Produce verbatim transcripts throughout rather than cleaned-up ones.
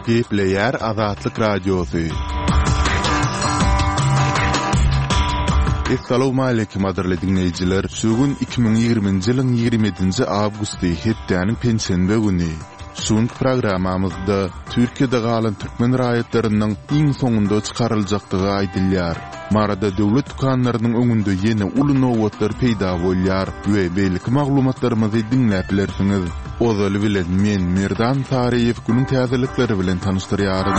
Gepleyer Azatlyk Radiosu. Assalamu alaykum adirli dinleyijiler. Şugun iki bin ýygrymynjy ýylyň ýigrimenti awgusty hepdeniň pensiýe güni. Şuň programmamyzda Türkiýede galan türkmen raýatlarynyň iň soňunda çykaryljakdygy aýdylýar. Marada döwlet tukanlarynyň öňünde ýene uly nowatlar peýda bolýar we belki maglumatlarymyzy dinläplersiňiz. Ozaly bilen men Merdan Tariýew günüň täzelikleri bilen tanışdyrýarym.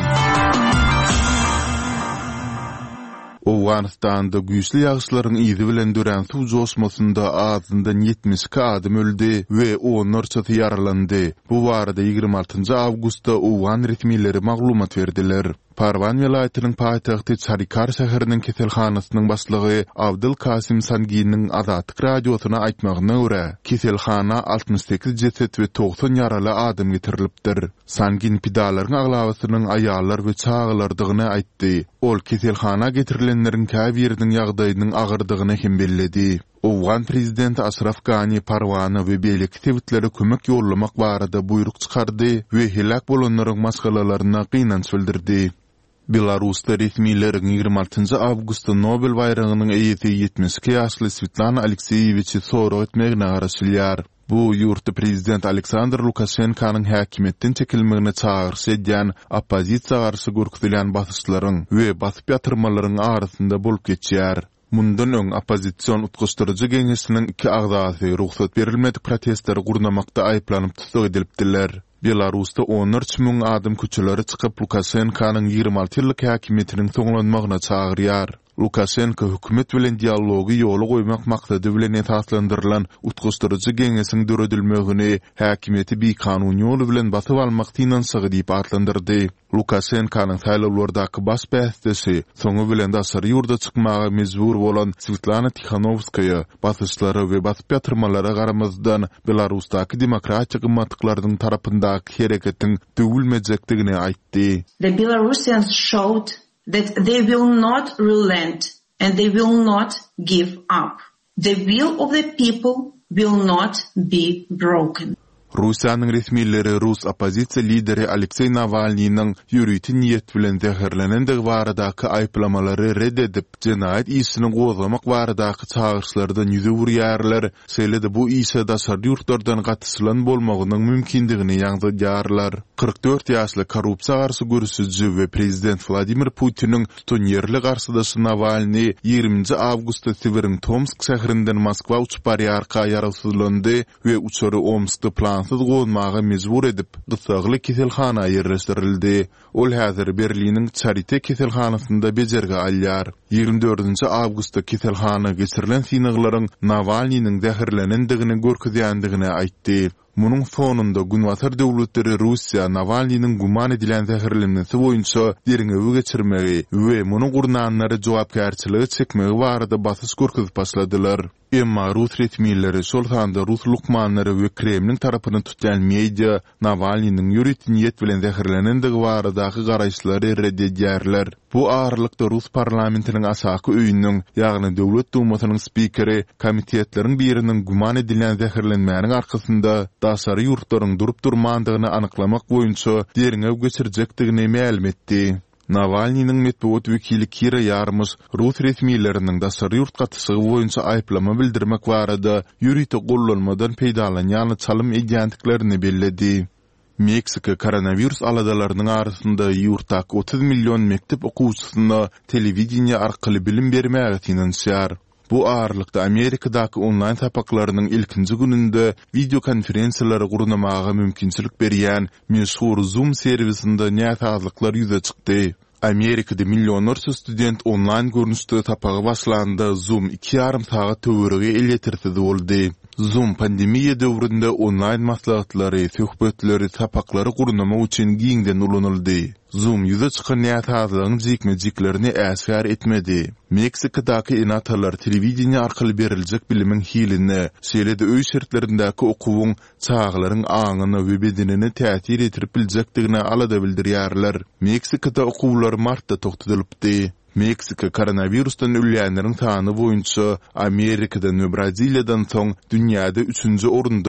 Awganistanda güýçli ýagşylaryň ýyzy bilen dören suw joşmasynda azyndan ýetmiş iki adam öldi we onlarçasy yaralandy. Bu barada ýygrimi altynjy awgustda Awgan resmileri maglumat berdiler. Parwan vilayatynyň paýtagty Sarikar şäheriniň keselhanasynyň başlygy Abdul Kasim Sangiýnyň Azatlyk radiosuna aýtmagyna görä, keselhana altmış sekiz jeset we doksan yaraly adam getirilipdir. Sangin pidalaryň aglawasynyň aýallar we çağlardygyny aýtdy. Ol keselhana getirilenleriň käbiriniň ýagdaýynyň agyrdygyny hem belledi. Awgan prezidenti Ashraf Ghani Parwana we beýleki tewitleri kömek ýollamak barada buyruk çykardy we helak bolanlaryň masgalalaryna gynanç bildirdi. Belarusda resmiýlerin ýygrimi altynjy awgustda Nobel bayragynyň eýeti ýetmiş iki ýaşly Svetlana Alekseýewiçi sowra etmegine garaşylýar. Bu ýurtda prezident Aleksandr Lukashenkanyň häkimetden çekilmegine çağırş edýän oppozisiýa garşy gürküdilen basyşlaryň we basyp ýatyrmalaryň arasynda bolup geçýär. Mundan öň oppozisiýon utguşdyrjy geňesiniň iki agzasy ruhsat berilmedik protestleri gurnamakda aýplanyp tutuk edilipdiler. Belarusda onlarça müň adam köçelere çykyp Lukashenkanyň ýygrimi alty ýyllyk häkimetiniň soňlanmagyna çagyrýar. Lukashenko hökümet bilen dialogy ýoly goýmak maksady bilen esaslandyrylan utguşdyrjy geňesiň döredilmegini häkimeti bir kanun ýoly bilen basyp almak tynançygy diýip atlandyrdy. Lukashenkanyň saýlawlardaky baş bästesi soňu bilen daşary ýurda çykmagy mejbur bolan Svetlana Tikhanovskaya basyşlary we basyp ýatyrmalara garamazdan Belarusdaky demokratiýa gymmatlyklarynyň tarapyndaky hereketiň döwülmejekdigini aýtdy. The Belarusians showed that they will not relent and they will not give up. The will of the people will not be broken. Rusiýanyň resmiýetleri Rus oppozisiýa lideri Aleksey Navalnyň ýürüýti niýet bilen zäherlenendigi baradaky aýplamalary reddedip, jenaýat işini gozlamak baradaky çağırşlardan ýüze burýarlar. Şeýle-de bu işe daşary ýurtlardan gatysylan bolmagynyň mümkindigini ýaňdyrýarlar. kırk dört ýaşly korrupsiýa garşy görüşüji we prezident Vladimir Putiniň tutun ýerli garşydaşy Navalny ýygrimiňji awgustda Sibiriň Tomsk şäherinden Moskwa uçup barýarka ýarasyzlandy we uçary Omskda plansız goýmagy mejbur edip, gysagly keselhana ýerleşdirildi. Ol häzir Berliniň Charité keselhanasynda bejerge alýar. ýygrimi dördünji awgustda keselhana geçirilen synaglaryň Navalnyň zäherlenendigini görkezýändigini aýtdy. Munun sonunda günwatar döwletleri Russiýa Navalnyň guman edilen zäherlenmesi boýunça deriňewi geçirmegi we munyň gurnanlary jogapkärçiligi çekmegi barada basyş görkezip başladylar. Emma Rus resmiýetleri şol sanda Rus lukmanlary we Kremliň tarapyny tutýan media Navalnyň ýürüýti niýet bilen zäherlenendigi baradaky garaýşlary reddedýärler. Bu ağırlykda Rus parlamentiniň asaky öýüniň, ýagny döwlet dumasynyň spikeri, komitetleriň biriniň guman edilen zäherlenmäniň arkasynda daşary ýurtlaryň durup durmandygyny anyklamak boýunça deriňew geçirjekdigini ma'lum etdi. Navalnyň medeniýet wekili Kira Yarmys Rus resmiýetleriniň daşary ýurt gatysygy boýunça aýplama bildirmek barada ýürüýte gollanmadan peýdalanýan çalym edýändiklerini belledi. Meksika koronavirus aladalarynyň arasynda ýurtdaky otuz million mektep okuwçysyna telewizioniýa arkaly bilim bermäge tynançýar. Bu ağırlıkta Amerikadaky online tapaklarynyň ilkinji gününde video konferensiýalary gurnamaga mümkinçilik berýän meşhur Zoom serwisinde näzazlyklar ýüze çykdy. Amerikada milyonlarca student online görnüşde tapagy başlanda Zoom iki ýarym saat töwerege eletirsiz boldy. Zoom pandemiýa döwründe online maslahatlary, söhbetleri, tapaklary gurnama üçin giňden ulanyldy. Zoom ýüze çykan näzazlygyň jikmejiklerini äsgär etmedi. Meksikadaky enatalar telewizioniýa arkaly beriljek bilimiň hilini, şeýle-de öý şertlerindäki okuwyň çağlaryň aňyny we bedenini täsir etip biljekdigini alada bildirýärler. Meksikada okuwlar martda toktadylypdy. Meksika koronavirusdan ölýänleriň sany boýunça Amerikadan we Braziliýadan soň dünýäde üçünji orunda